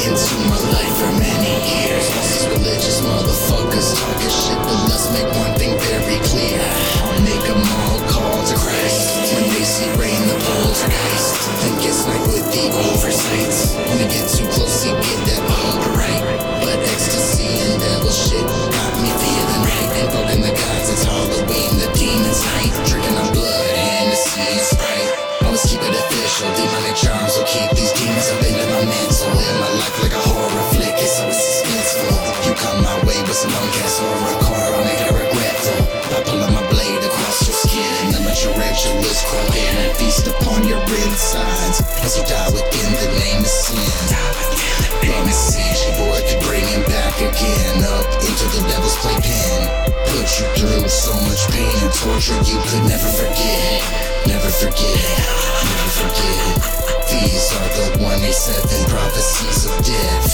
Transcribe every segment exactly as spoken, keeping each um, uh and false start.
into my life for many years. All these religious motherfuckers talking shit, but let's make one thing very clear. I'll make them all call to Christ when they see rain the poltergeist. Think it's like with the oversights. When they get too close, you get that bug right. But ecstasy and devil shit got me feeling right. Invoking the gods, it's Halloween, the demons night. Drinking on blood, Hennessy and Sprite. Always keep it official, demonic charms will keep these demons up into my mental. In my life like a horror flick, it's always suspenseful. You come my way with some long-cast horror core, I'll make it regretful. I pull up my blade across your skin, then let your tarantula's crawl in and feast upon your insides as you die within the name of sin. From his siege, your boy could bring him back again, up into the devil's playpen. Put you through so much pain and torture you could never forget. Never forget, never forget. These are the one eighty-seven prophecies of death.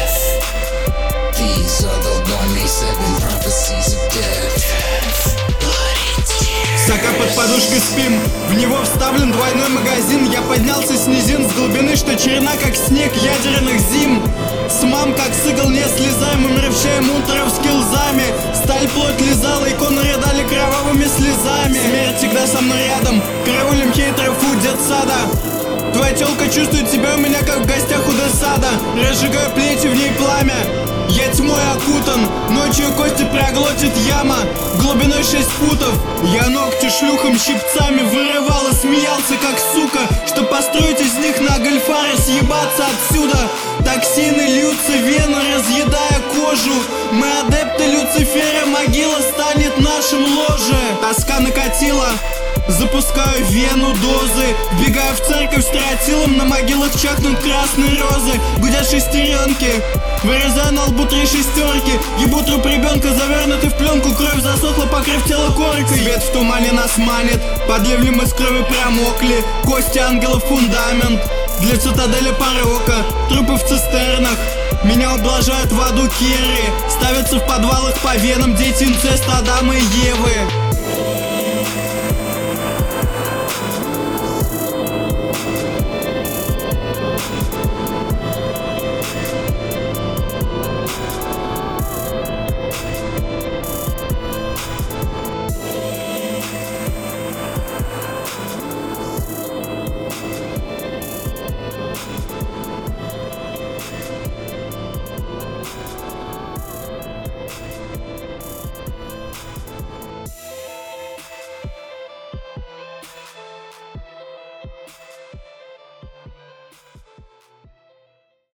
These are the one eighty-seven prophecies of death. Сока под подушкой спим, в него вставлен двойной магазин. Я поднялся с низин, с глубины, что черна, как снег ядерных зим. С мам, как с игл, не слезаем, умерщаем мунтеровски лзами. Сталь плоть лизала, иконы рыдали кровавыми слезами. Смерть всегда со мной рядом, караулем хейтеров у детсада. Твоя тёлка чувствует себя у меня, как в гостях у детсада. Разжигаю плети, в ней пламя. Я тьмой окутан, ночью кости проглотит яма глубиной шесть футов. Я ногти шлюхом щипцами вырывал и смеялся как сука, чтоб построить из них на гольфаре, съебаться отсюда. Токсины льются в вены, разъедая кожу. Мы адепты Люцифера, могила станет нашим ложе. Тоска накатила, запускаю в вену дозы. Вбегаю в церковь с тротилом, на могилах чахнут красные розы. Гудят шестеренки, вырезаю на лбу три шестерки. Ебу труп ребенка, завернутый в пленку. Кровь засохла, покрыв тело коркой. Свет в тумане нас манит, под ливнем из крови промокли. Кости ангелов фундамент для цитадели порока. Трупы в цистернах, меня ублажают в аду Керри. Ставятся в подвалах по венам дети инцеста Адама и Евы.